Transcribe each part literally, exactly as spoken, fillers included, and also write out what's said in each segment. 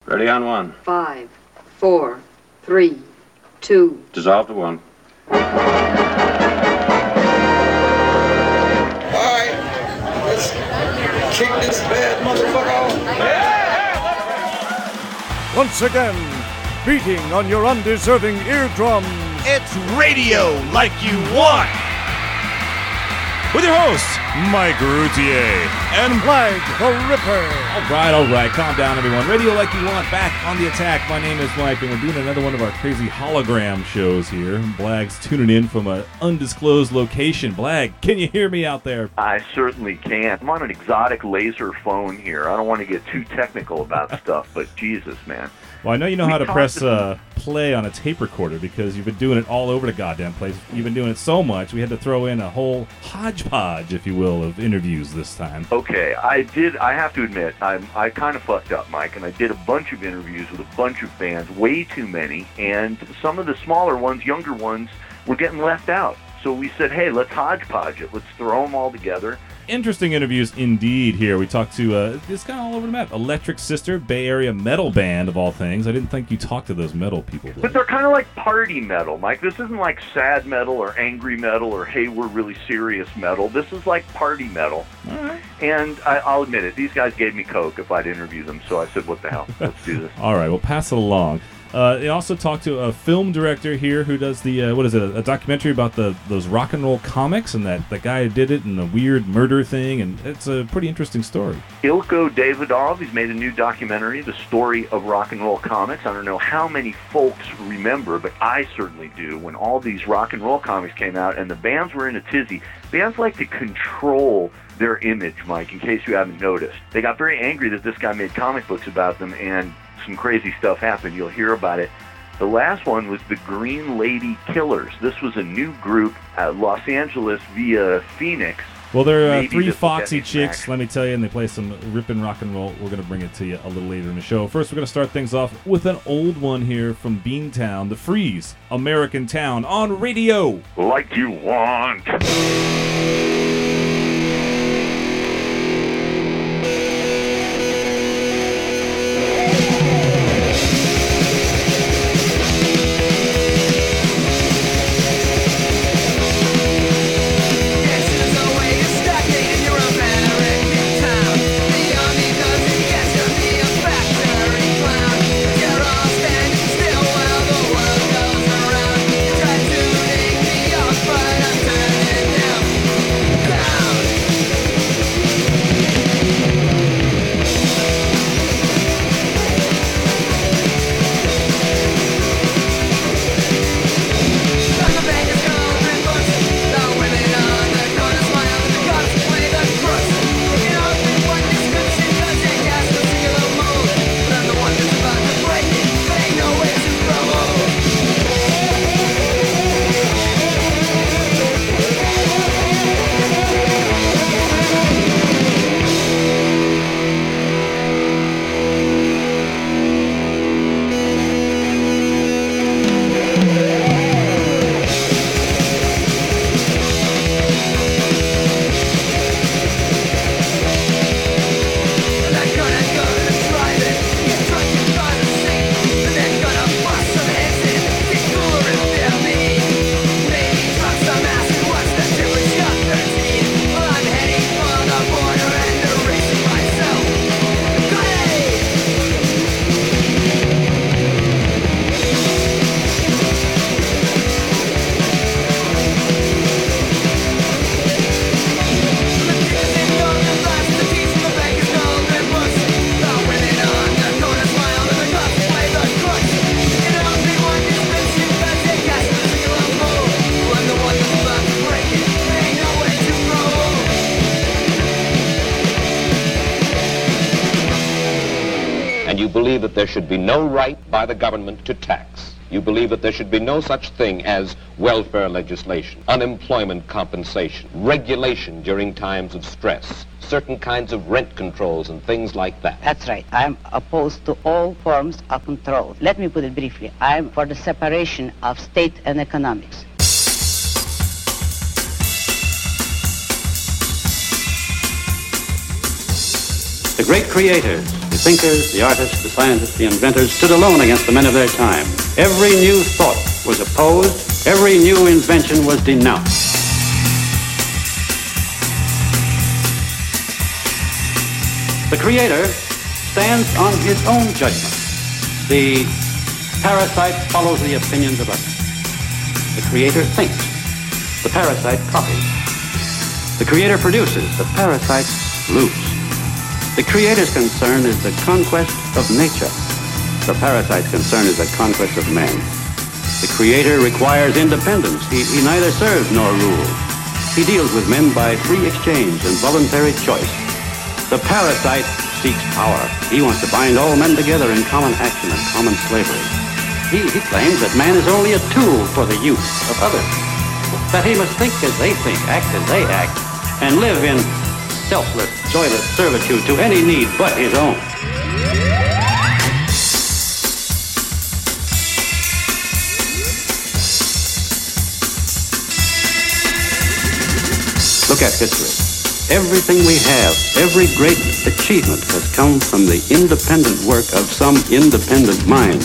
Ready on one. Five, four, three, two. Dissolve to one. All right, let's kick this bad motherfucker off. Once again, beating on your undeserving eardrums. It's radio like you want. With your hosts, Mike Routier and Blag the Ripper. All right, all right, calm down, everyone. Radio like you want, back on the attack. My name is Mike, and we're doing another one of our crazy hologram shows here. Blag's tuning in from an undisclosed location. Blag, can you hear me out there? I certainly can. I'm on an exotic laser phone here. I don't want to get too technical about stuff, but Jesus, man. Well, I know you know we how to press to... uh, play on a tape recorder because you've been doing it all over the goddamn place. You've been doing it so much, we had to throw in a whole hodgepodge, if you will, of interviews this time. Okay, I did, I have to admit, I I kind of fucked up, Mike, and I did a bunch of interviews with a bunch of bands, way too many, and some of the smaller ones, younger ones, were getting left out. So we said, hey, let's hodgepodge it. Let's throw them all together. Interesting interviews indeed here. We talked to, uh, it's kind of all over the map, Electric Sister, Bay Area metal band of all things. I didn't think you talked to those metal people. But they're kind of like party metal, Mike. This isn't like sad metal or angry metal or, hey, we're really serious metal. This is like party metal. All right. And I, I'll admit it, these guys gave me coke if I'd interview them, so I said, what the hell, let's do this. All right, we'll pass it along. Uh, they also talked to a film director here who does the, uh, what is it, a, a documentary about the those rock and roll comics, and that, that guy who did it and the weird murder thing, and it's a pretty interesting story. Ilko Davidov, he's made a new documentary, The Story of Rock and Roll Comics. I don't know how many folks remember, but I certainly do, when all these rock and roll comics came out and the bands were in a tizzy. Bands like to control their image, Mike, in case you haven't noticed. They got very angry that this guy made comic books about them, and some crazy stuff happened. You'll hear about it. The last one was the Green Lady Killers. This was a new group at Los Angeles via Phoenix. Well, they're uh, Maybe three this will foxy get me chicks, back. let me tell you, and they play some rippin' rock and roll. We're going to bring it to you a little later in the show. First, we're going to start things off with an old one here from Beantown, The Freeze, American Town, on radio. Like you want. You believe that there should be no right by the government to tax. You believe that there should be no such thing as welfare legislation, unemployment compensation, regulation during times of stress, certain kinds of rent controls and things like that. That's right. I'm opposed to all forms of control. Let me put it briefly. I'm for the separation of state and economics. The great creators, the thinkers, the artists, the scientists, the inventors stood alone against the men of their time. Every new thought was opposed. Every new invention was denounced. The Creator stands on his own judgment. The parasite follows the opinions of others. The Creator thinks. The parasite copies. The Creator produces. The parasite loops. The Creator's concern is the conquest of nature. The parasite's concern is the conquest of man. The Creator requires independence. He, he neither serves nor rules. He deals with men by free exchange and voluntary choice. The parasite seeks power. He wants to bind all men together in common action and common slavery. He, he claims that man is only a tool for the use of others, that he must think as they think, act as they act, and live in selfless, joyless servitude to any need but his own. Look at history. Everything we have, every great achievement has come from the independent work of some independent mind.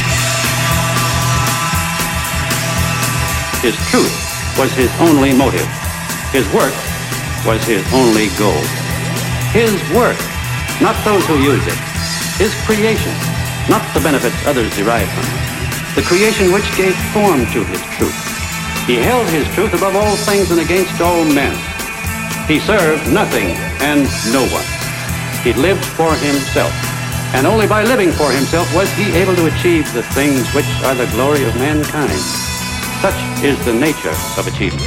His truth was his only motive. His work was his only goal. His work, not those who use it. His creation, not the benefits others derive from it. The creation which gave form to his truth. He held his truth above all things and against all men. He served nothing and no one. He lived for himself. And only by living for himself was he able to achieve the things which are the glory of mankind. Such is the nature of achievement.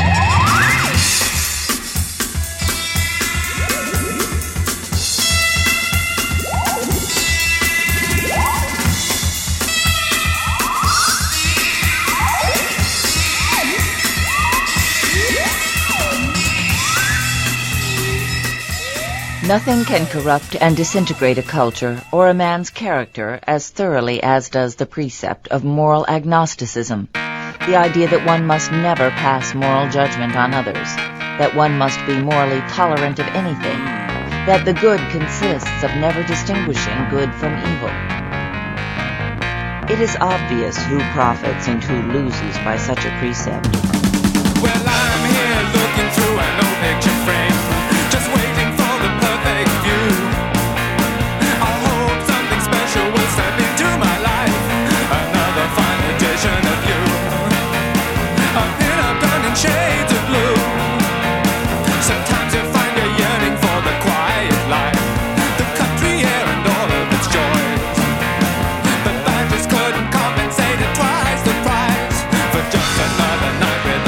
Nothing can corrupt and disintegrate a culture or a man's character as thoroughly as does the precept of moral agnosticism, the idea that one must never pass moral judgment on others, that one must be morally tolerant of anything, that the good consists of never distinguishing good from evil. It is obvious who profits and who loses by such a precept. Well, I'm here looking through an old picture frame, just waiting for the perfect view. I hope something special will step into my life, another fine edition of you. A pin-up gun in shades of blue. Sometimes you find a yearning for the quiet life, the country air and all of its joys. But that just couldn't compensate it twice the price for just another night with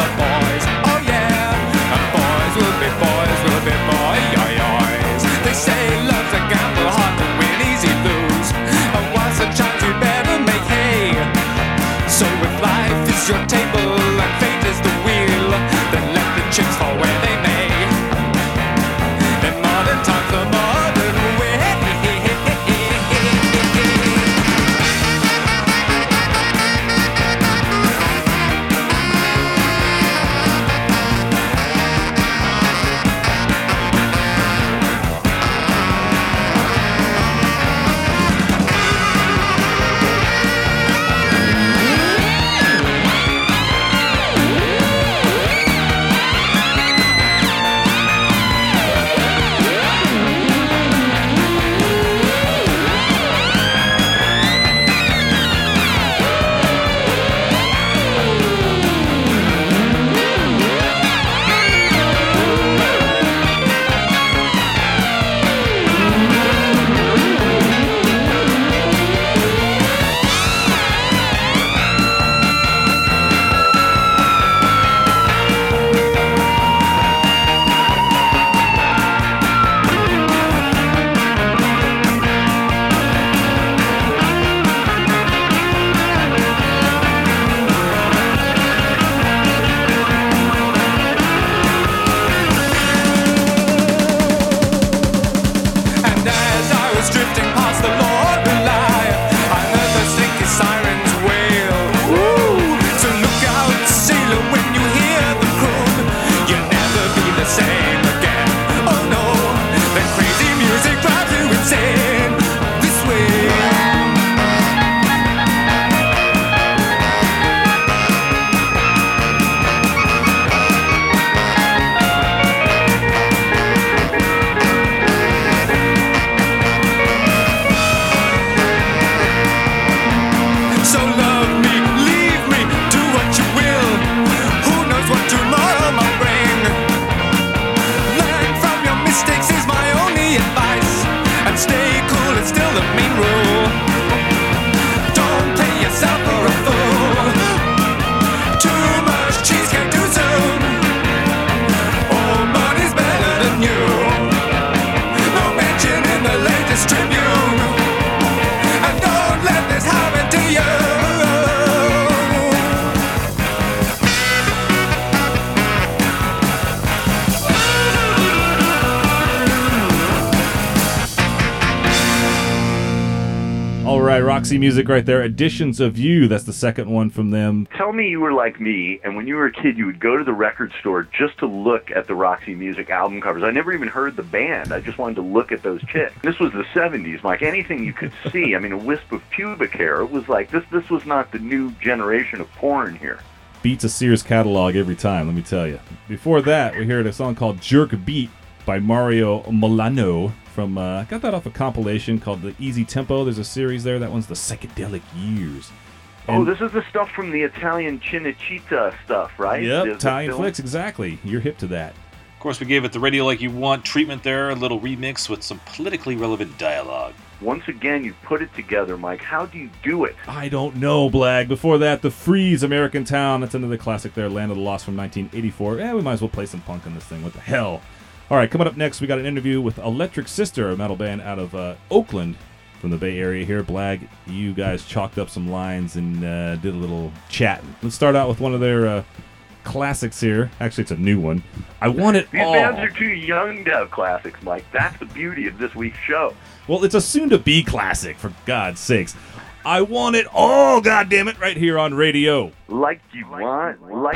right, Roxy Music right there. Editions of You. That's the second one from them. Tell me you were like me, and when you were a kid, you would go to the record store just to look at the Roxy Music album covers. I never even heard the band. I just wanted to look at those chicks. This was the seventies, Mike. Anything you could see, I mean, a wisp of pubic hair. It was like, this This was not the new generation of porn here. Beats a Sears catalog every time, let me tell you. Before that, we heard a song called Jerk Beat by Mario Milano. From uh, got that off a compilation called The Easy Tempo. There's a series there. That one's The Psychedelic Years. And oh, this is the stuff from the Italian Cinecittà stuff, right? Yep, The- the Italian film? flicks, exactly. You're hip to that. Of course, we gave it the Radio Like You Want treatment there, a little remix with some politically relevant dialogue. Once again, you put it together, Mike. How do you do it? I don't know, Blag. Before that, The Freeze, American Town. That's another classic there, Land of the Lost from nineteen eighty-four. Eh, we might as well play some punk on this thing. What the hell? All right, coming up next, we got an interview with Electric Sister, a metal band out of uh, Oakland from the Bay Area here. Blag, you guys chalked up some lines and uh, did a little chatting. Let's start out with one of their uh, classics here. Actually, it's a new one. I Want It These All. bands are too young to have classics, Mike. That's the beauty of this week's show. Well, it's a soon-to-be classic, for God's sakes. I Want It All, goddammit, right here on radio. Like you want, like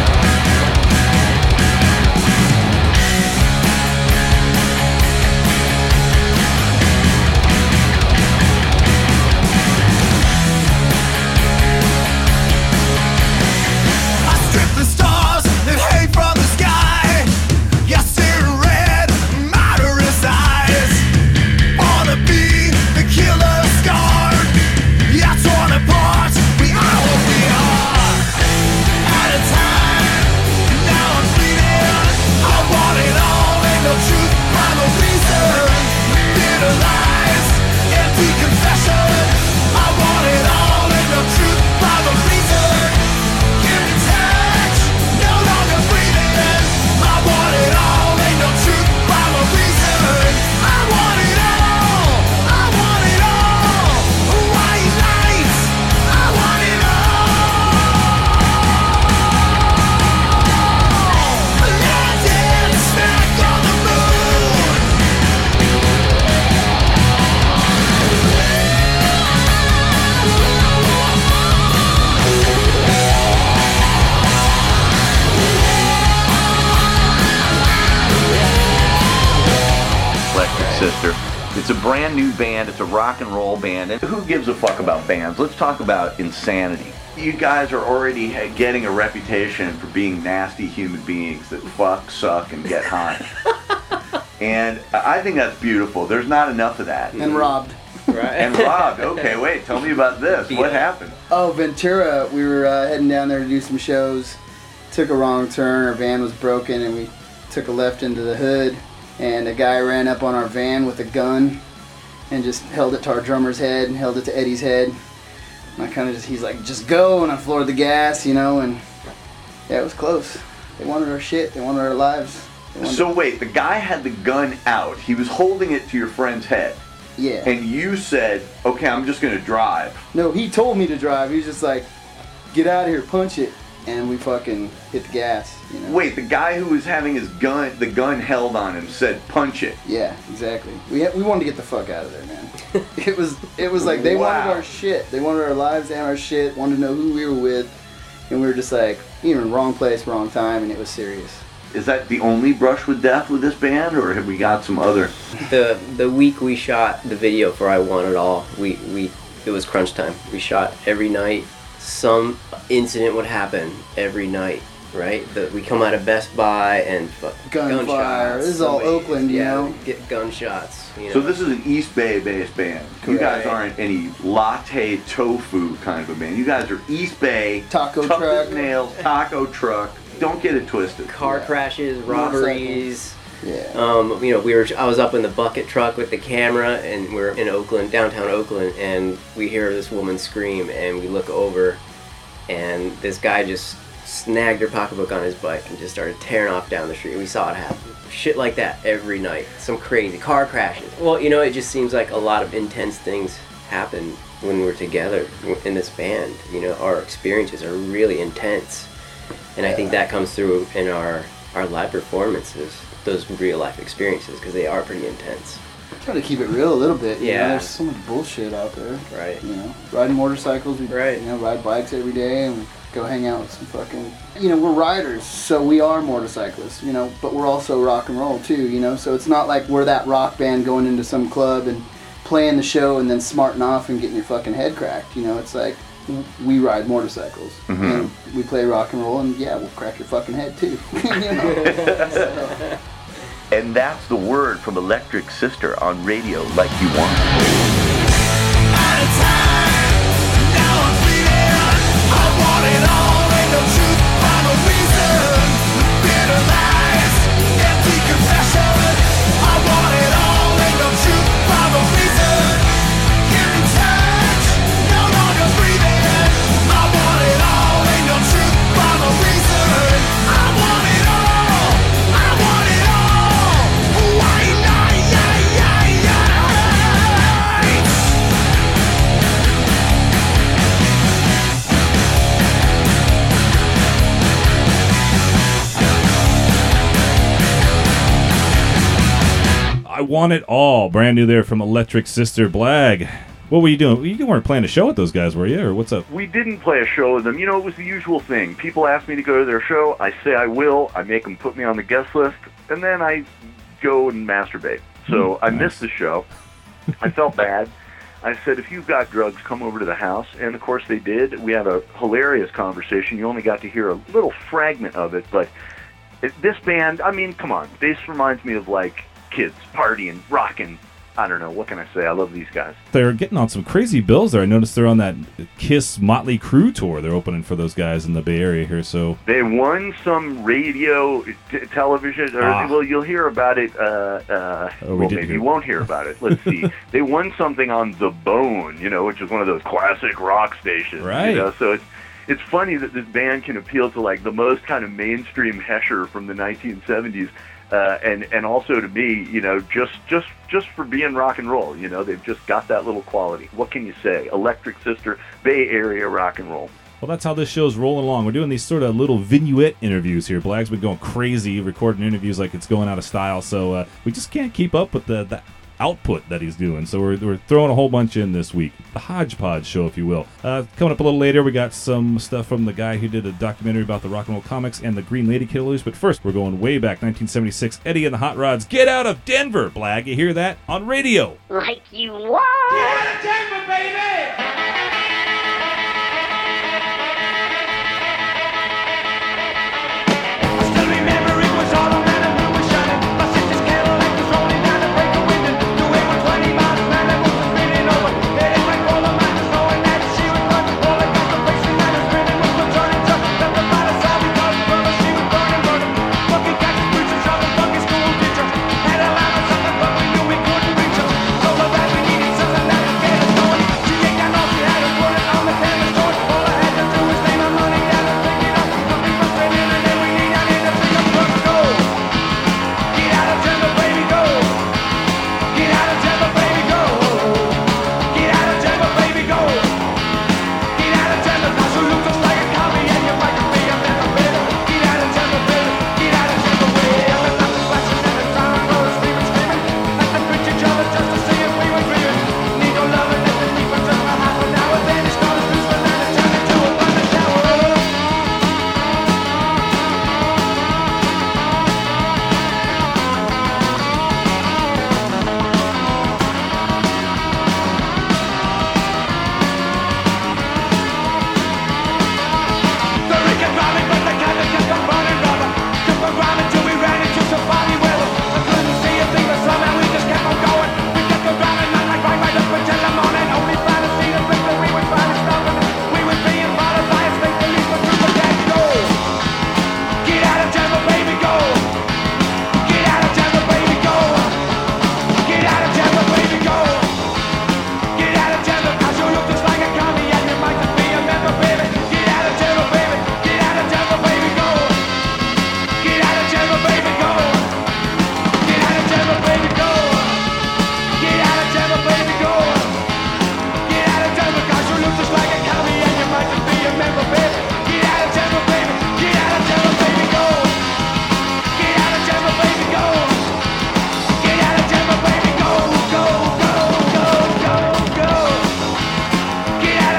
The stars that hang from the sky, you see red, murderous eyes. Wanna be the killer scar, you're torn apart. We are what we are. At a time, now I'm bleeding. I want it all, ain't no truth, I'm no reason. Bitter lies, empty confession. I want it all, ain't no truth, I'm no reason. Give me touch. No longer breathing. I want it all. Ain't no truth, rhyme or reason. I want it all. I want it all. White lights. I want it all. Landing smack on the moon. Electric Sister. It's a brand new band. It's a rock and roll band. And who gives a fuck about bands? Let's talk about Insanity. You guys are already getting a reputation for being nasty human beings that fuck, suck, and get high. And I think that's beautiful. There's not enough of that. And robbed. Right. And robbed. Okay, wait. Tell me about this. What happened? Oh, Ventura. We were uh, heading down there to do some shows. Took a wrong turn. Our van was broken, and we took a left into the hood. And a guy ran up on our van with a gun and just held it to our drummer's head and held it to Eddie's head. And I kind of just, he's like, just go, and I floored the gas, you know, and yeah, it was close. They wanted our shit. They wanted our lives. They wanted So wait, the guy had the gun out. He was holding it to your friend's head. Yeah. And you said, okay, I'm just going to drive. No, he told me to drive. He was just like, get out of here, punch it. And we fucking hit the gas, you know. Wait, the guy who was having his gun, the gun held on him, said, punch it. Yeah, exactly. We ha- we wanted to get the fuck out of there, man. It was it was like they Wow. wanted our shit. They wanted our lives and our shit. Wanted to know who we were with, and we were just like, you know, wrong place, wrong time, and it was serious. Is that the only brush with death with this band, or have we got some other? The the week we shot the video for I Want It All, we, we it was crunch time. We shot every night. Some incident would happen every night, right? The, we come out of Best Buy and fu- Gunfire. gunshots. This is all Somebody- Oakland, you yeah, know? Get gunshots. You know? So this is an East Bay based band. You guys Correct. aren't any latte tofu kind of a band. You guys are East Bay Taco tough truck. as nails, taco truck. Don't get it twisted. car crashes, robberies. Yeah. Um, you know, we were. I was up in the bucket truck with the camera, and we're in Oakland, downtown Oakland, and we hear this woman scream, and we look over, and this guy just snagged her pocketbook on his bike and just started tearing off down the street. We saw it happen. Shit like that every night. Some crazy car crashes. Well, you know, it just seems like a lot of intense things happen when we're together in this band. You know, our experiences are really intense, and I think that comes through in our our live performances. Those real life experiences, because they are pretty intense. Try to keep it real a little bit. You Yeah. know, there's so much bullshit out there. Right. You know, riding motorcycles. We, Right. You know, ride bikes every day and we go hang out with some fucking. You know, we're riders, so we are motorcyclists. You know, but we're also rock and roll too. You know, so it's not like we're that rock band going into some club and playing the show and then smarting off and getting your fucking head cracked. You know, it's like we ride motorcycles Mhm. and we play rock and roll, and yeah, we'll crack your fucking head too. You know? So. And that's the word from Electric Sister on Radio Like You Want. I Want It All, brand new there from Electric Sister. Blag, what were you doing? You weren't playing a show with those guys, were you? Or what's up? We didn't play a show with them. You know, it was the usual thing. People ask me to go to their show. I say I will. I make them put me on the guest list. And then I go and masturbate. So Mm, I nice. missed the show. I felt bad. I said, if you've got drugs, come over to the house. And, of course, they did. We had a hilarious conversation. You only got to hear a little fragment of it. But it, this band, I mean, come on. This reminds me of, like, kids partying, rocking. I don't know. What can I say? I love these guys. They're getting on some crazy bills there. I noticed they're on that Kiss Motley Crue tour. They're opening for those guys in the Bay Area here. So They won some radio, t- television, or, Ah. well, you'll hear about it. Uh, uh, Oh, we well, did maybe hear. you won't hear about it. Let's see. They won something on The Bone, you know, which is one of those classic rock stations. Right. You know? So it's it's funny that this band can appeal to like the most kind of mainstream Hesher from the nineteen seventies. Uh, and and also to me, you know, just just just for being rock and roll, you know, they've just got that little quality. What can you say? Electric Sister, Bay Area rock and roll. Well, that's how this show's rolling along. We're doing these sort of little vignette interviews here. Blag's been going crazy, recording interviews like it's going out of style, so uh, we just can't keep up with the, the output that he's doing. So we're, we're throwing a whole bunch in this week. The Hodgepodge show, if you will. Uh, coming up a little later, we got some stuff from the guy who did a documentary about the rock and roll comics and the Green Lady Killers. But first, we're going way back, nineteen seventy-six. Eddie and the Hot Rods, Get Out of Denver. Blag, you hear that on radio. Like you want. Get out of Denver, baby! She ain't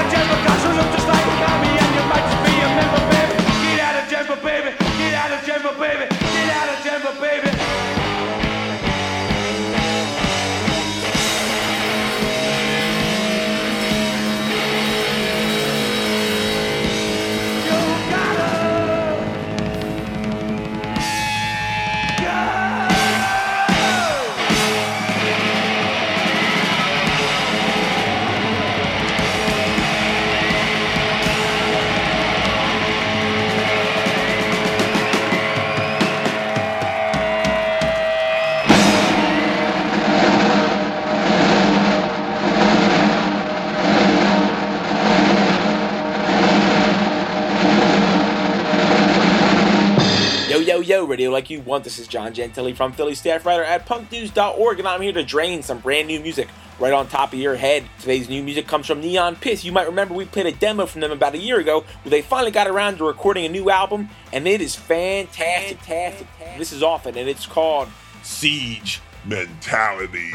Yo, yo, Radio Like You Want. This is John Gentili from Philly, staff writer at punk news dot org, and I'm here to drain some brand new music right on top of your head. Today's new music comes from Neon Piss. You might remember we played a demo from them about a year ago where they finally got around to recording a new album, and it is fantastic. fantastic. This is off it, and it's called Siege Mentality.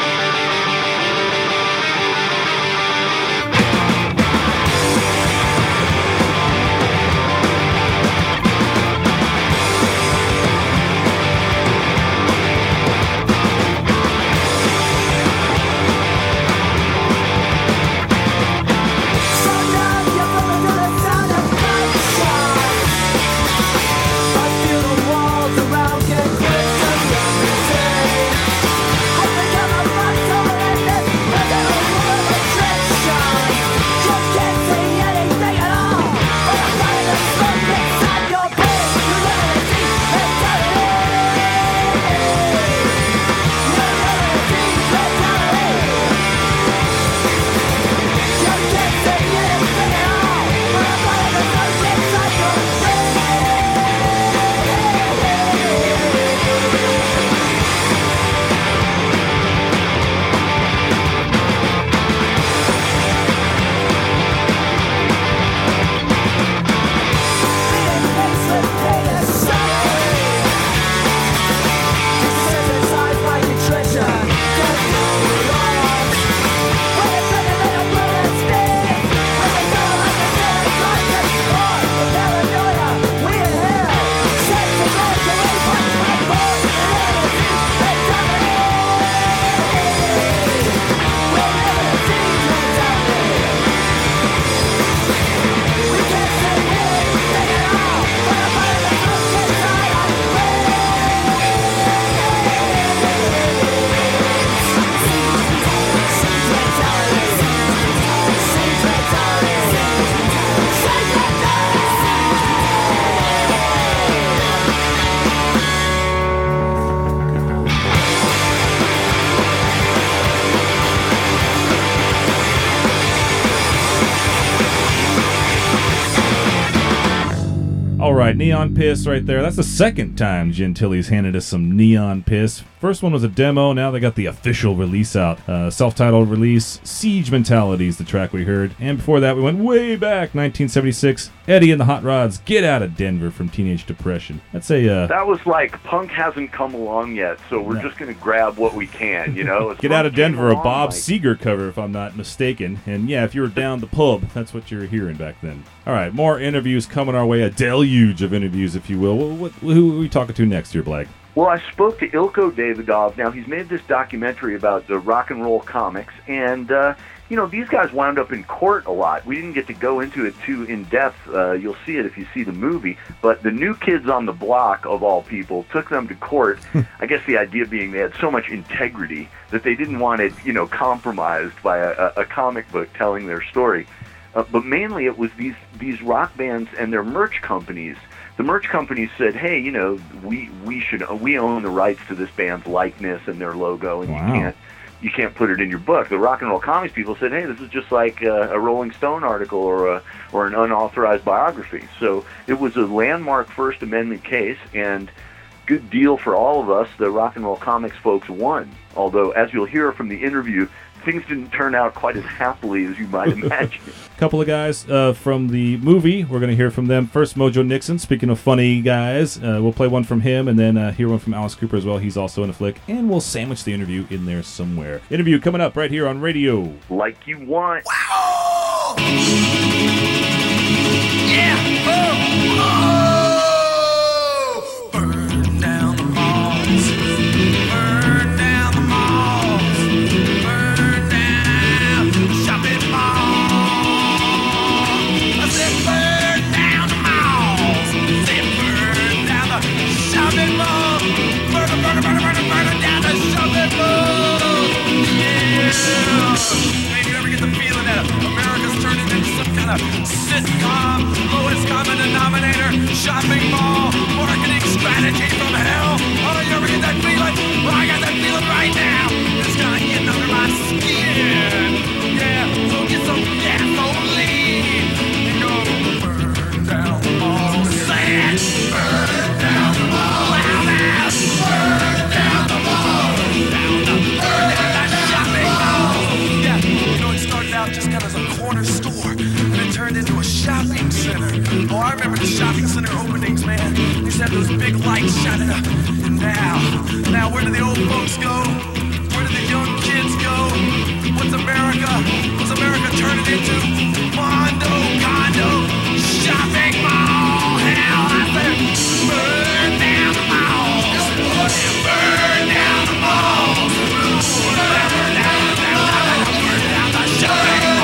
Alright, Neon Piss right there. That's the second time Gentili's handed us some Neon Piss. First one was a demo, now they got the official release out. Uh, self-titled release, Siege Mentality is the track we heard. And before that we went way back, nineteen seventy-six, Eddie and the Hot Rods, Get Out of Denver from Teenage Depression. That's a... Uh, that was like, punk hasn't come along yet, so we're no. just going to grab what we can, you know? Get Out of Denver, a Bob like... Seger cover, if I'm not mistaken. And yeah, if you were down the pub, that's what you were hearing back then. Alright, more interviews coming our way, a deluge of interviews, if you will. What, what, who are we talking to next here, Blag? Well, I spoke to Ilko Davidov. Now, he's made this documentary about the rock and roll comics, and, uh, you know, these guys wound up in court a lot. We didn't get to go into it too in-depth. Uh, you'll see it if you see the movie. But the New Kids on the Block, of all people, took them to court. I guess the idea being they had so much integrity that they didn't want it, you know, compromised by a, a comic book telling their story. Uh, but mainly it was these, these rock bands and their merch companies. The merch companies said, hey, you know, we we should we own the rights to this band's likeness and their logo, and wow. you can't you can't put it in your book. The rock and roll comics people said, hey, this is just like a, a Rolling Stone article or a or an unauthorized biography. So it was a landmark First Amendment case, and good deal for all of us. The rock and roll comics folks won. Although, as you'll hear from the interview, things didn't turn out quite as happily as you might imagine. A couple of guys uh, from the movie. We're going to hear from them. First, Mojo Nixon. Speaking of funny guys, uh, we'll play one from him and then uh, hear one from Alice Cooper as well. He's also in a flick. And we'll sandwich the interview in there somewhere. Interview coming up right here on Radio Like You Want. Wow! Sitcom, lowest common denominator, shopping mall, marketing strategy from hell. Oh, you ever get that feeling? Well, I got that feeling right now. It's kind of getting under my skin. Yeah, so get some gasoline and go burn down the mall. Say it! Burn down the mall. Loud ass! Burn down the mall. Down the, burn down that shopping mall. Yeah, you know, it started out just kind of as a corner store. Turned into a shopping center. Oh, I remember the shopping center openings, man. They used to have those big lights shining up. And now, now where do the old folks go? Where do the young kids go? What's America? What's America turning into? Mondo, condo, shopping mall. Hell, I said, burn down the malls. Burn down the malls. Burn down, down, down, burn down the shopping mall.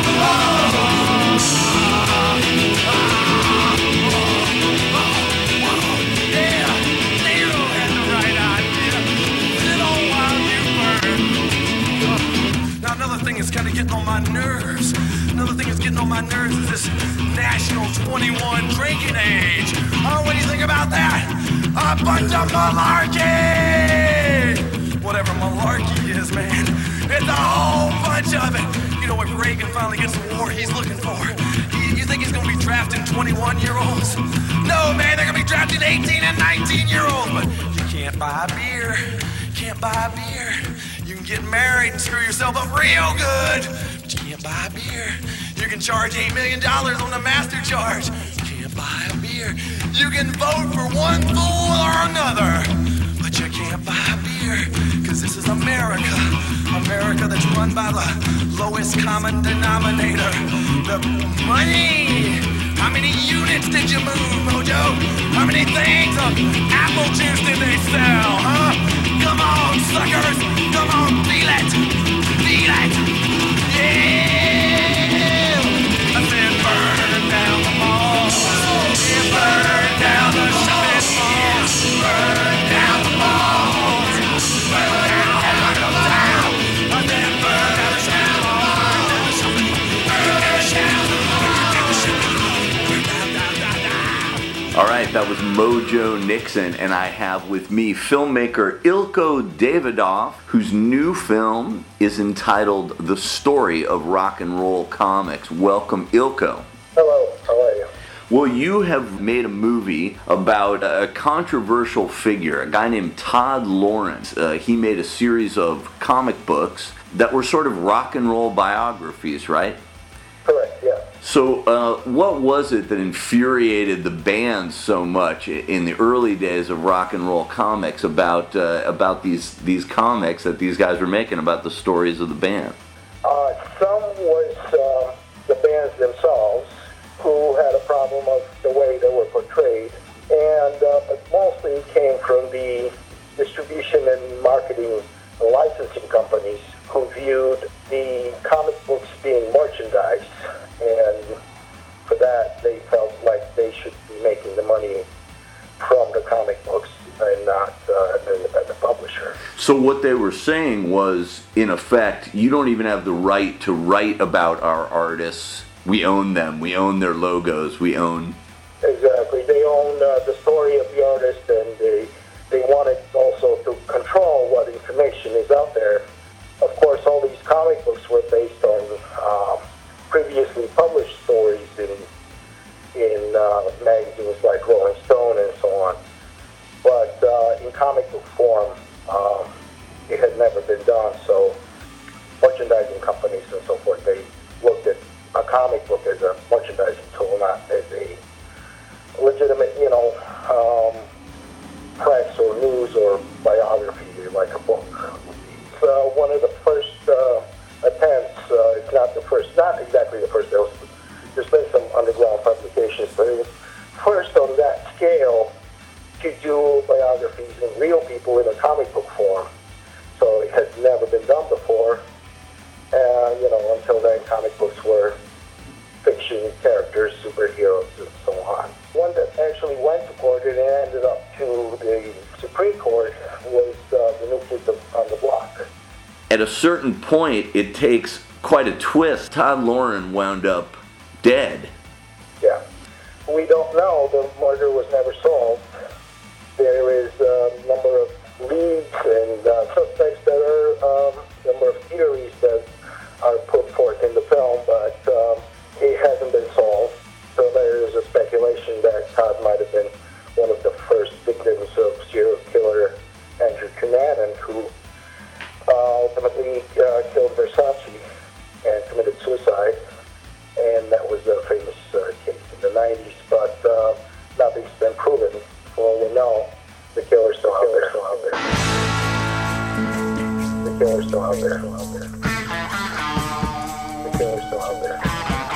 It's kind of getting on my nerves. Another thing that's getting on my nerves is this national twenty-one drinking age. Oh, what do you think about that? A bunch of malarkey! Whatever malarkey is, man. It's a whole bunch of it. You know what Reagan finally gets the war he's looking for? You, you think he's going to be drafting twenty-one-year-olds? No, man, they're going to be drafting eighteen and nineteen-year-olds. But you can't buy beer. Can't buy beer. You can get married and screw yourself up real good, but you can't buy a beer. You can charge eight million dollars on the master charge. You can't buy a beer. You can vote for one fool or another, but you can't buy a beer, because this is America. America that's run by the lowest common denominator, the money. How many units did you move, Mojo? How many things of apple juice did they sell, huh? Come on, suckers! Come on, feel it! Feel it! Yeah! I said burn down the mall. Yeah, burn down the shopping mall. Burn down the mall. Burn down, burn them down. I said burn down the shopping mall. Burn down the shopping mall. Burn down the shopping mall. Burn down the shopping mall. Burn down, down, down, down. All right, that was Mojo Nixon, and I have with me filmmaker Ilko Davidoff, whose new film is entitled The Story of Rock and Roll Comics. Welcome, Ilko. Hello, how are you? Well, you have made a movie about a controversial figure, a guy named Todd Lawrence. Uh, he made a series of comic books that were sort of rock and roll biographies, right? Correct, yeah. So uh, what was it that infuriated the band so much in the early days of rock and roll comics about uh, about these these comics that these guys were making about the stories of the band? Uh, some was uh, the bands themselves who had a problem of the way they were portrayed, and uh, but mostly it came from the distribution and marketing and licensing companies who viewed the comic books being merchandise, and for that they felt like they should be making the money from the comic books and not uh, the independent publisher. So what they were saying was, in effect, you don't even have the right to write about our artists. We own them. We own their logos. We own... Exactly. They own uh, the story of the artist, and they, they wanted also to control what information is out there. Of course, all these comic books were based on um, previously published stories in in uh, magazines like Rolling Stone and so on. But uh, in comic book form, um, it had never been done. So merchandising companies and so forth, they looked at a comic book as a merchandising tool, not as a legitimate, you know, um, press or news or biography like a book. It's uh, one of the first uh, attempts, uh, it's not the first, not exactly exactly the first. There was, there's been some underground publications, but it was first on that scale to do biographies of real people in a comic book form. So it had never been done before. And, you know, until then, comic books were fiction characters, superheroes, and so on. One that actually went to court and ended up to the Supreme Court was uh, the New Kids on the Block. At a certain point, it takes quite a twist. Todd Loren wound up dead. Yeah. We don't know. The murder was never solved. There is a number of leads and uh, suspects that are, um, number of theories that are put forth in the film, but um, it hasn't been solved. So there is a speculation that Todd might have been one of the first victims of serial killer Andrew Cunanan, who uh, ultimately uh, killed Versace and committed suicide. And that was a famous uh, case in the nineties, but uh, nothing's been proven. For all we know, the killer's still out there. Still out there. The killer's still out there. The killer's still out there.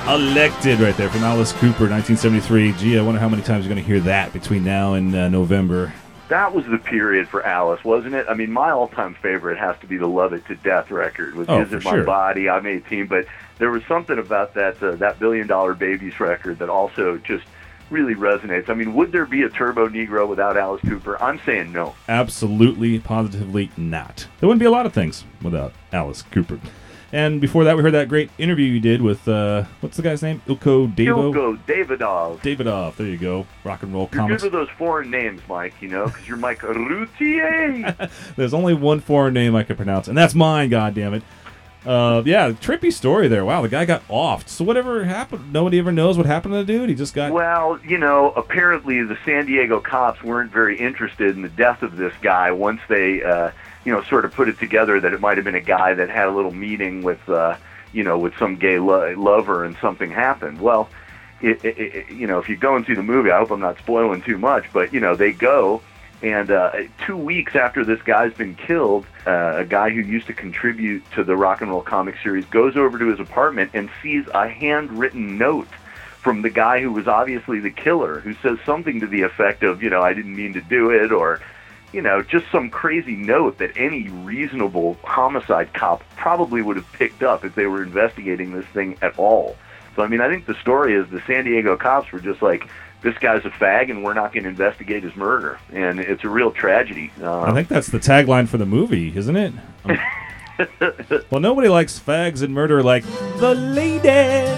Elected right there from Alice Cooper, nineteen seventy-three. Gee, I wonder how many times you're going to hear that between now and uh, November. That was the period for Alice, wasn't it? I mean, my all-time favorite has to be the Love It to Death record with Oh, Is It for My sure. Body, I'm eighteen, but there was something about that uh, that Billion Dollar Babies record that also just really resonates. I mean, would there be a Turbo Negro without Alice Cooper? I'm saying no. Absolutely, positively not. There wouldn't be a lot of things without Alice Cooper. And before that, we heard that great interview you did with, uh, what's the guy's name? Ilko Davo? Ilko Davidov. Davidov, there you go. Rock and roll You're comics. good with those foreign names, Mike, you know, because you're Mike Routier. There's only one foreign name I can pronounce, and that's mine, goddammit. Uh, yeah, trippy story there. Wow, the guy got offed. So whatever happened, nobody ever knows what happened to the dude? He just got... Well, you know, apparently the San Diego cops weren't very interested in the death of this guy once they, uh, you know, sort of put it together that it might have been a guy that had a little meeting with, uh, you know, with some gay lo- lover and something happened. Well, it, it, it, you know, if you go and see the movie, I hope I'm not spoiling too much, but, you know, they go... And uh, two weeks after this guy's been killed, uh, a guy who used to contribute to the Rock and Roll comic series goes over to his apartment and sees a handwritten note from the guy who was obviously the killer, who says something to the effect of, you know, I didn't mean to do it, or, you know, just some crazy note that any reasonable homicide cop probably would have picked up if they were investigating this thing at all. So, I mean, I think the story is the San Diego cops were just like, this guy's a fag and we're not going to investigate his murder. And it's a real tragedy. Uh, I think that's the tagline for the movie, isn't it? Um, well, nobody likes fags and murder like the lady.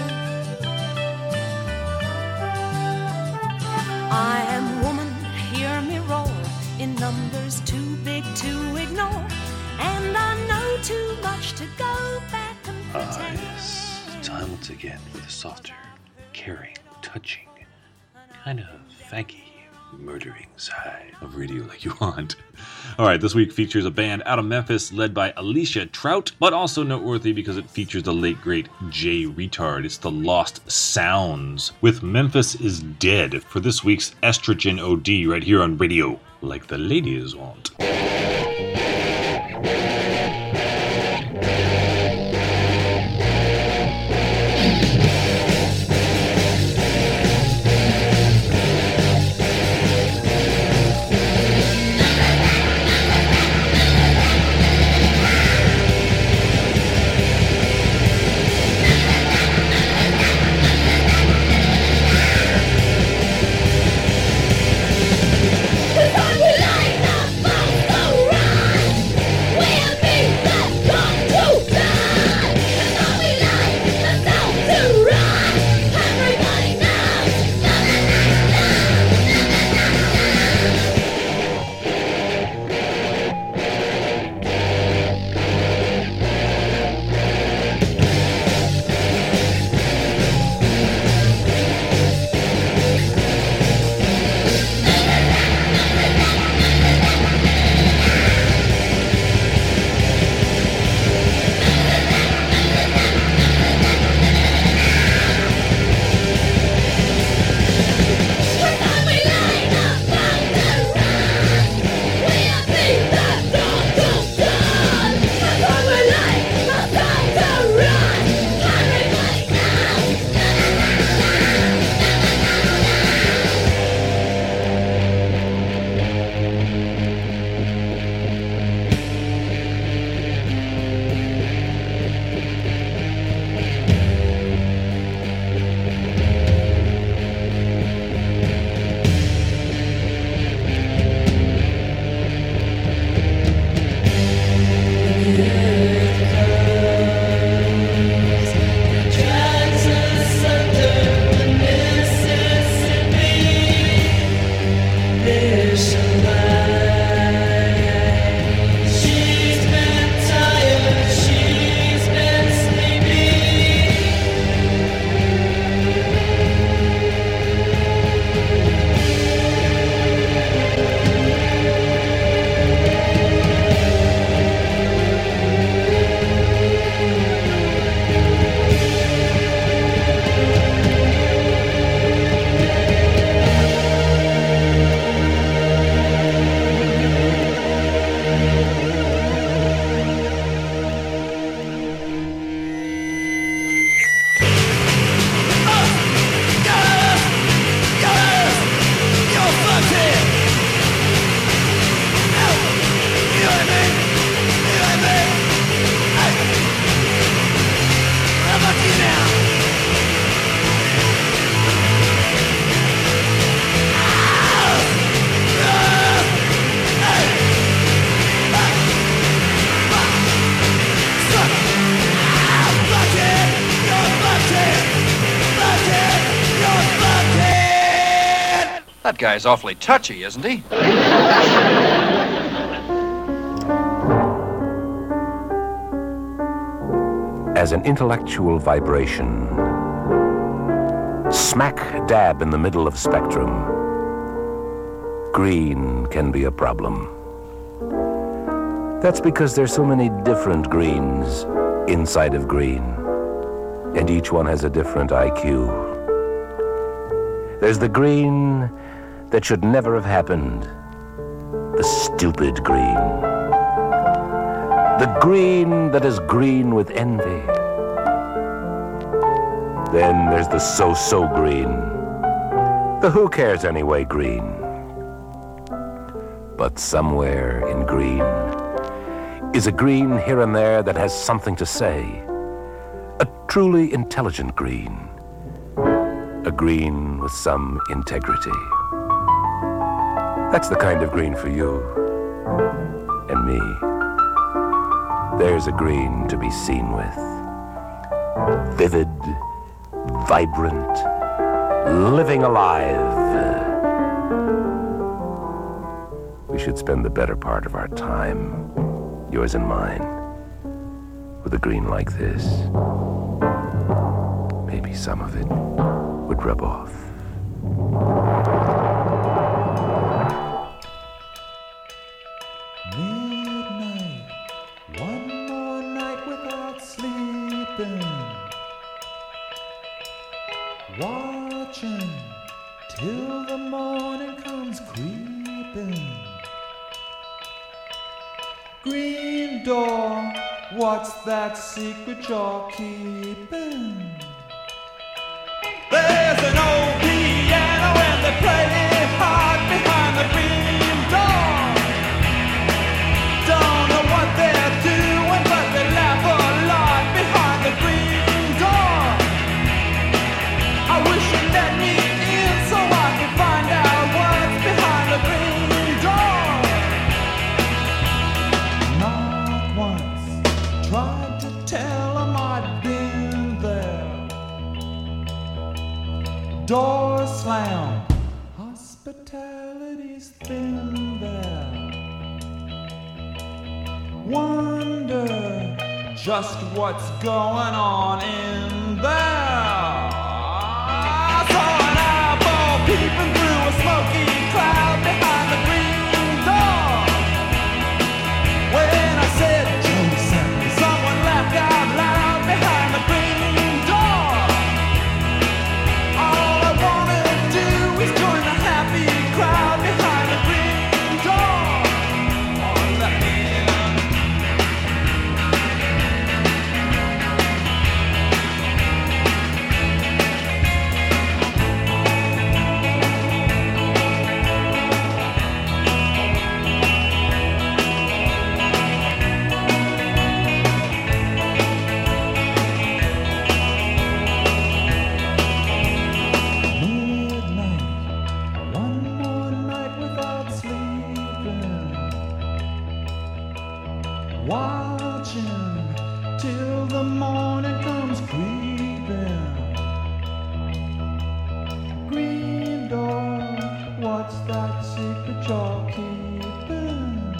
I am woman, hear me roar, in numbers too big to ignore, and I know too much to go back and Ah, pretend. yes. Time once again for the softer, caring, touching, kind of faggy, murdering side of Radio Like You Want. All right, this week features a band out of Memphis led by Alicia Trout, but also noteworthy because it features the late, great Jay Retard. It's the Lost Sounds with Memphis is Dead for this week's Estrogen O D right here on Radio Like the Ladies Want. We'll That guy's awfully touchy, isn't he? As an intellectual vibration, smack dab in the middle of spectrum, green can be a problem. That's because there's so many different greens inside of green, and each one has a different I Q. There's the green that should never have happened, the stupid green. The green that is green with envy. Then there's the so-so green, the who cares anyway green. But somewhere in green is a green here and there that has something to say. A truly intelligent green. A green with some integrity. That's the kind of green for you and me. There's a green to be seen with. Vivid, vibrant, living alive. We should spend the better part of our time, yours and mine, with a green like this. Maybe some of it would rub off. Watching till the morning comes creeping. Green door, what's that secret you're keeping? There's an old piano and they play it hard behind the green door. Don't know what they're doing, but they laugh a lot behind the green door. I wish you'd let me in so I could find out what's behind the green door. Not once tried to tell them I'd been there. Door slammed, hospitality's thin there. Wonder just what's going on in there. Peeping through a smoky cloud behind the green door. When I said Joseph, someone laughed out loud behind the green door. All I wanna do is join the happy crowd behind the green door. Oh, let me watching till the morning comes creeping. Green door, what's that secret you're keeping?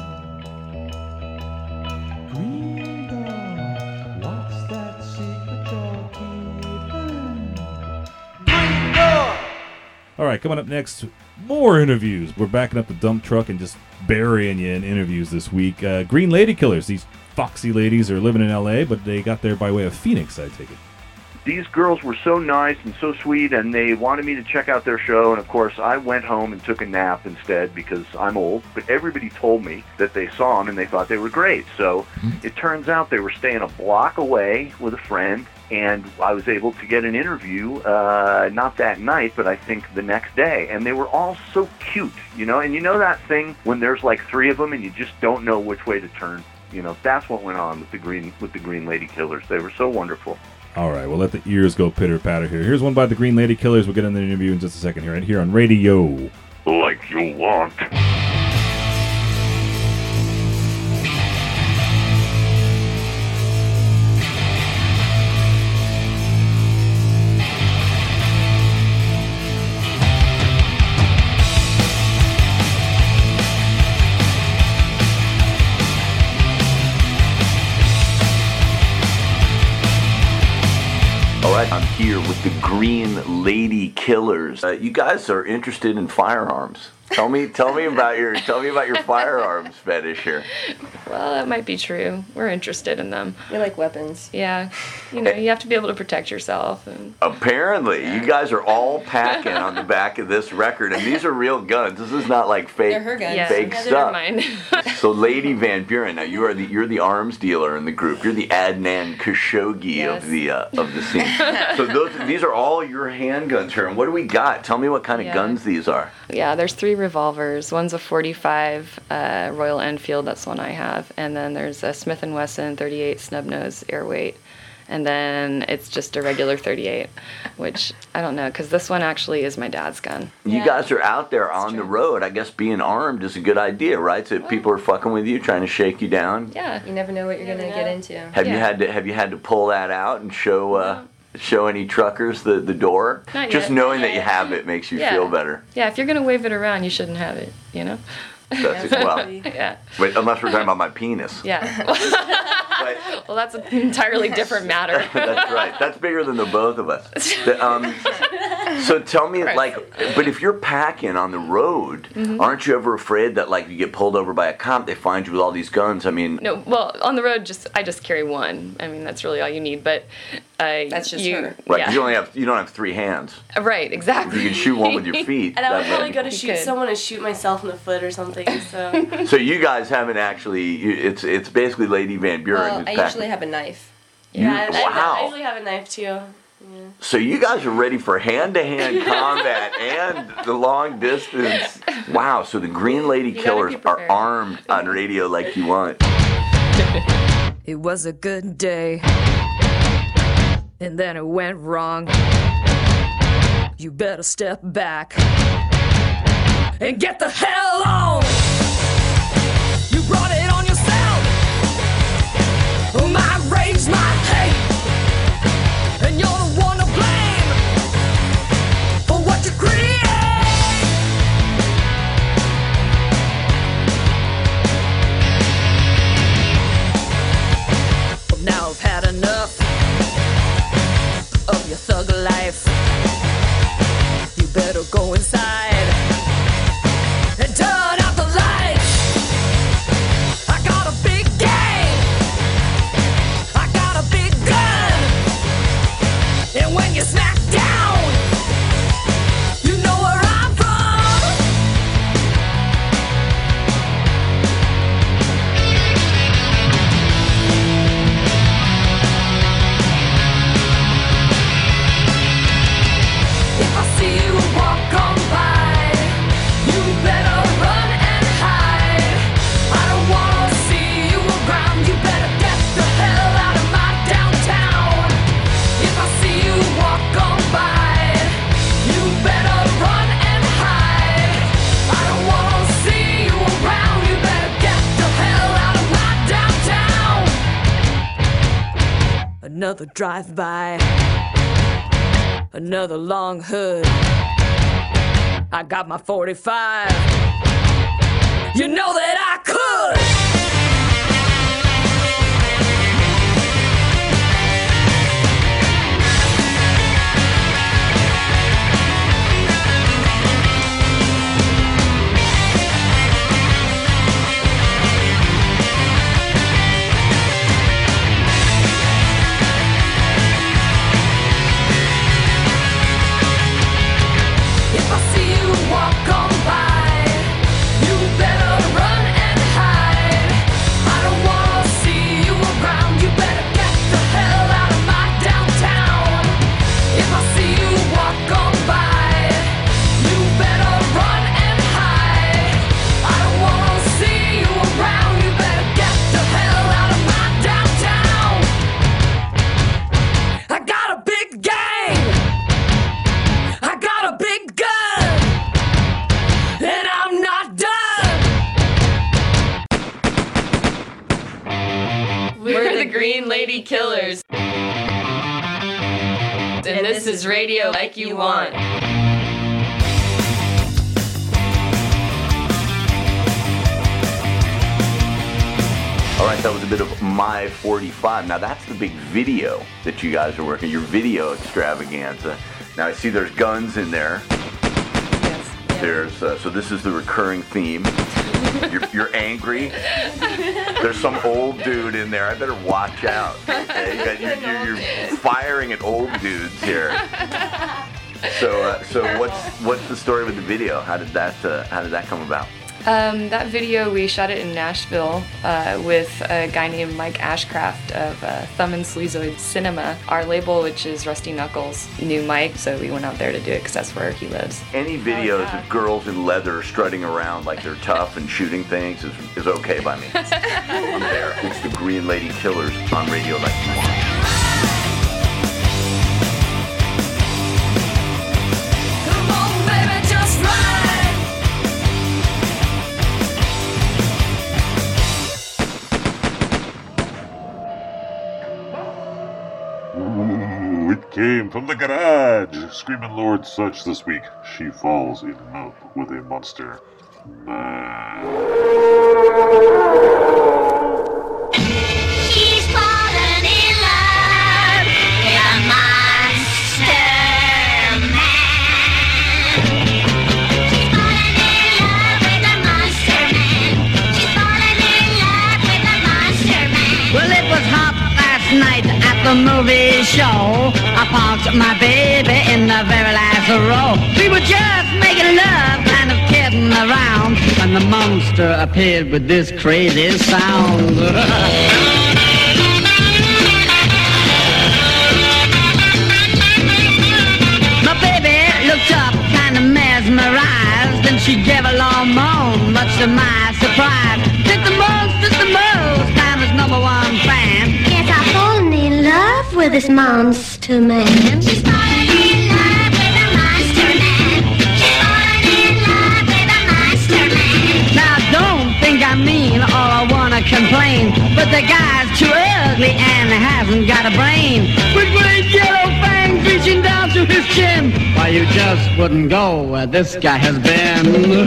Green door, what's that secret you're keeping? Green door! All right, coming up next, more interviews. We're backing up the dump truck and just burying you in interviews this week. Uh, Green Lady Killers. These foxy ladies are living in L A, but they got there by way of Phoenix, I take it. These girls were so nice and so sweet, and they wanted me to check out their show, and of course I went home and took a nap instead because I'm old, but everybody told me that they saw them and they thought they were great. So mm-hmm. It turns out they were staying a block away with a friend, and I was able to get an interview, uh, not that night, but I think the next day. And they were all so cute, you know? And you know that thing when there's like three of them and you just don't know which way to turn? You know, that's what went on with the Green with the Green Lady Killers. They were so wonderful. All right, well, let the ears go pitter-patter here. Here's one by the Green Lady Killers. We'll get in the interview in just a second here, right here on Radio Like You Want. right, I'm here with the Green Lady Killers. Uh, you guys are interested in firearms. Tell me, tell me about your, tell me about your firearms fetish here. Well, that might be true. We're interested in them. We like weapons. Yeah, you know, you have to be able to protect yourself. And apparently, you guys are all packing on the back of this record, and these are real guns. This is not like fake, They're her guns. Yeah. fake Yeah, stuff. mine. So, Lady Van Buren, now you are the you're the arms dealer in the group. You're the Adnan Khashoggi Yes. of the uh, of the scene. So those these are all your handguns here. And what do we got? Tell me what kind of Yeah. guns these are. Yeah, there's three revolvers. One's a forty-five uh, Royal Enfield. That's the one I have. And then there's a Smith and Wesson thirty-eight snub nose airweight. And then it's just a regular thirty-eight, which I don't know, because this one actually is my dad's gun. You guys are out there on the road. I guess being armed is a good idea, right? So if people are fucking with you, trying to shake you down. Yeah. You never know what you're going to get into. Have you Yeah. had to have you had to pull that out and show uh, show any truckers the, the door? Not Just yet. knowing that you have it makes you Yeah. feel better. Yeah, if you're going to wave it around, you shouldn't have it, you know? That's well. Yeah. Wait, unless we're talking about my penis. Yeah. Well, that's an entirely different matter. That's right. That's bigger than the both of us. The, um, so tell me, like, but if you're packing on the road, Mhm. aren't you ever afraid that, like, you get pulled over by a cop, they find you with all these guns? I mean, No, well, on the road, just I just carry one. I mean, that's really all you need. But uh, That's just you, her. right? 'cause Yeah. you only have you don't have three hands. Right, exactly. You can shoot one with your feet. And I would That probably way. go to You shoot could. someone and shoot myself in the foot or something. So So you guys haven't actually. You, it's it's basically Lady Van Buren Well, who's I packing. usually have a knife. You- yeah, I, wow. I usually have a knife too. Yeah. So you guys are ready for hand-to-hand combat and the long distance. Wow. So the Green Lady You gotta Killers be are prepared. armed on radio like you want. It was a good day, and then it went wrong. You better step back and get the hell on. You brought it on yourself. My rage, my hate, and you're the one to blame for what you create. Now I've had enough of your thug life. You better go inside and turn out the lights. I got a big game. I got a big gun. And when you smack down, you know where I'm from. If I see you walk on by, you better run and hide. I don't wanna see you around. You better get the hell out of my downtown. If I see you walk on by, you better run and hide. I don't wanna see you around. You better get the hell out of my downtown. Another drive-by. Another long hood. I got my forty-five. You know that I could. If I see you walk on by, you better run and hide. I don't wanna see you around. You better get the hell out of my downtown. If I see you walk on by, you better run and hide. I don't wanna see you around. You better get the hell out of my downtown. I got a big game. I got a big gun, and I'm not done. We're the Green Lady Killers. And this is Radio Like You Want. All right, that was a bit of My forty-five. Now that's the big video that you guys are working, your video extravaganza. Now I see there's guns in there. Yes. Yeah. There's uh, so this is the recurring theme. You're, you're angry. There's some old dude in there. I better watch out. Okay, you got, you're, you're, you're firing at old dudes here. So, uh, so what's what's the story with the video? How did that uh, how did that come about? Um, that video, we shot it in Nashville uh, with a guy named Mike Ashcraft of uh, Thumb and Sleazoid Cinema. Our label, which is Rusty Knuckles, knew Mike, so we went out there to do it because that's where he lives. Any videos oh, yeah. of girls in leather strutting around like they're tough and shooting things is, is okay by me. I'm there. It's the Green Lady Killers on Radio Like You Want. Come on, baby, just ride. Ooh, it came from the garage. Screaming Lord Such this week. She falls in love with a monster man. She's fallen in love with a monster man. She's fallen in love with a monster man. She's fallen in love with a monster man. Well, it was hot last night at the movie show. I parked my baby in the very last row. We were just making love, kind of kidding around, when the monster appeared with this crazy sound. My baby looked up, kind of mesmerized, and she gave a long moan, much to my surprise. Did the most, did the most, I'm his number one fan. Yes, I've fallen in love with this monster man. She's fallen in love with a monster man. She's fallen in love with a monster man. Now don't think I mean or I wanna complain, but the guy's too ugly and hasn't got a brain. With great yellow fangs reaching down to his chin. Why, you just wouldn't go where this guy has been.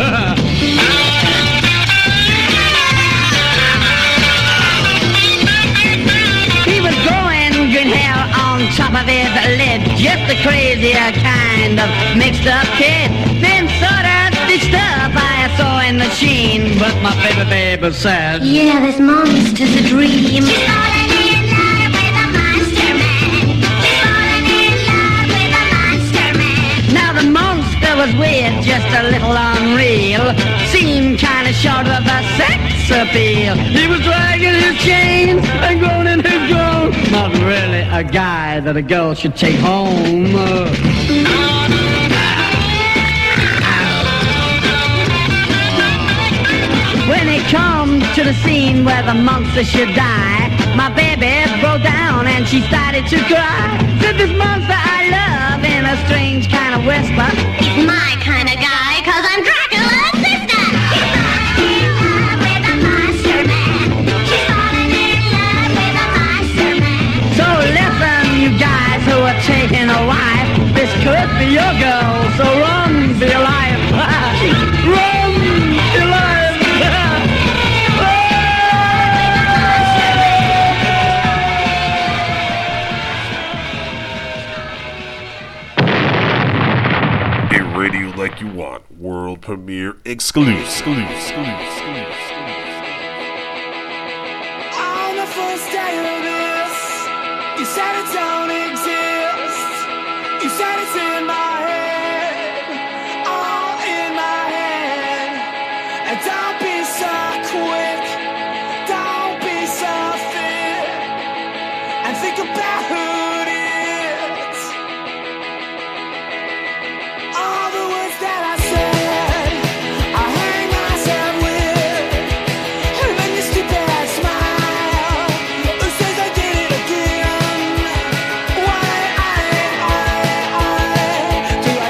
On top of his lid, just a crazier kind of mixed up kid. Then sort of stitched up by a sewing machine. But my baby baby said, yeah, this monster's a dream. She's fallen in love with a monster man. She's fallen in love with a monster man. Now the monster was weird, just a little unreal. Seemed kind of short of a sex appeal. He was dragging his chains and groaning his groan. Not really a guy that a girl should take home. When it comes to the scene where the monster should die, my baby broke down and she started to cry. Said, this monster I love, in a strange kind of whisper, he's my kind of guy, cause I'm Dracula's sister. She's fallen in love with a monster man. She's fallen in love with a monster man. So listen, you guys who are taking a wife, this could be your girl, so run for your life. Run for your life. Radio Like You Want, world premiere exclusive. exclusive, exclusive, exclusive. On the first day of this, you said it don't exist. You said it's in my head, all in my head. And don't be so quick, don't be so thick, and think about who it is. All the words that I said, I hang myself with, and then you stupid smile. Who says I did it again? Why, I, I, I, do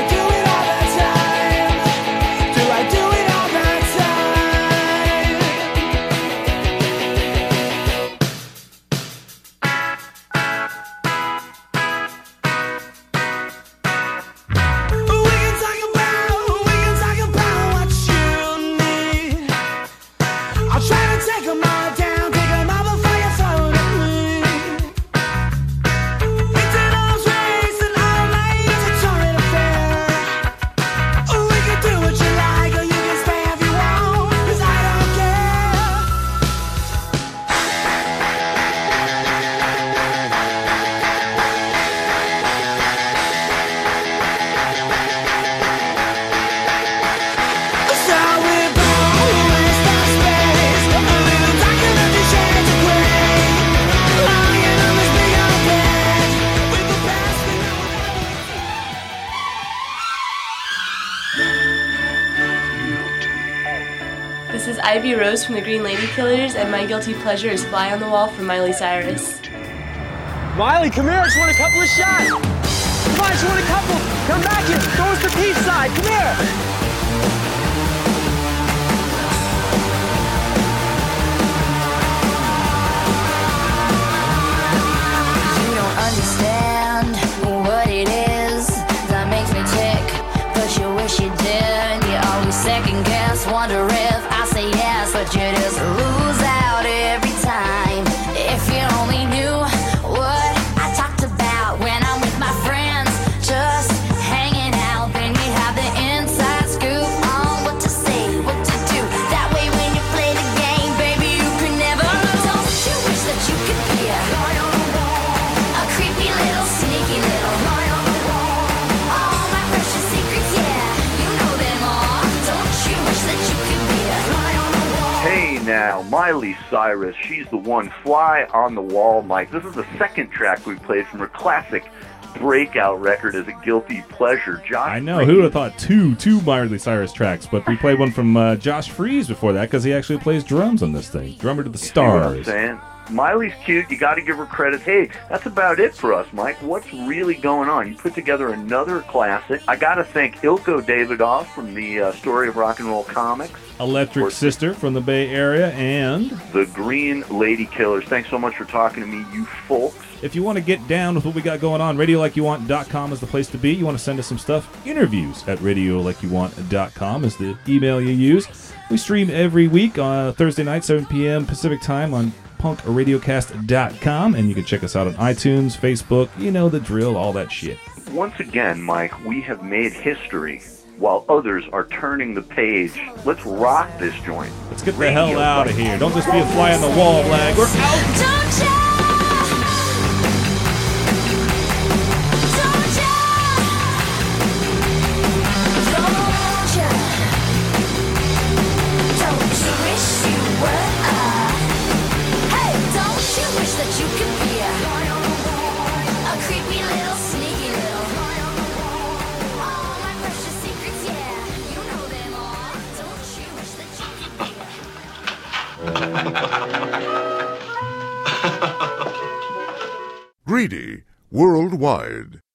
Ivy Rose from the Green Lady Killers, and my guilty pleasure is Fly on the Wall from Miley Cyrus. Miley, come here. I just want a couple of shots. Come on, I just want a couple. Come back here. Throw us the peace side. Come here. You don't understand what it is that makes me tick, but you wish you did. You always second guess, wonder if I say yes, but you just lose out every time. If you only knew what I talked about when I'm with my friends, just hanging out, then you have the inside scoop on what to say, what to do. That way when you play the game, baby, you can never lose. Don't you wish that you could be a a creepy little sneaky little all my precious secrets, yeah, you know them all. Don't you wish that you could be a Hey now, Miley Cyrus, she's the one. Fly on the Wall, Mike. This is the second track we played from her classic breakout record as a guilty pleasure. Josh I know, who would have thought two two Miley Cyrus tracks, but we played one from uh, Josh Freese before that because he actually plays drums on this thing. Drummer to the See what I'm stars. saying? Miley's cute. You got to give her credit. Hey, that's about it for us, Mike. What's really going on? You put together another classic. I got to thank Ilko Davidoff from the uh, Story of Rock and Roll Comics. Electric Sister from the Bay Area, and The Green Lady Killers. Thanks so much for talking to me, you folks. if you want to get down with what we got going on, radio like you want dot com is the place to be. You want to send us some stuff, interviews at radio like you want dot com is the email you use. We stream every week on Thursday night, seven p.m. Pacific time on punk radiocast dot com, and you can check us out on iTunes, Facebook, you know the drill, all that shit. Once again, Mike, we have made history while others are turning the page. Let's rock this joint. Let's get the hell out of here. Don't just be a fly on the wall, Blag. We're out. Greedy worldwide.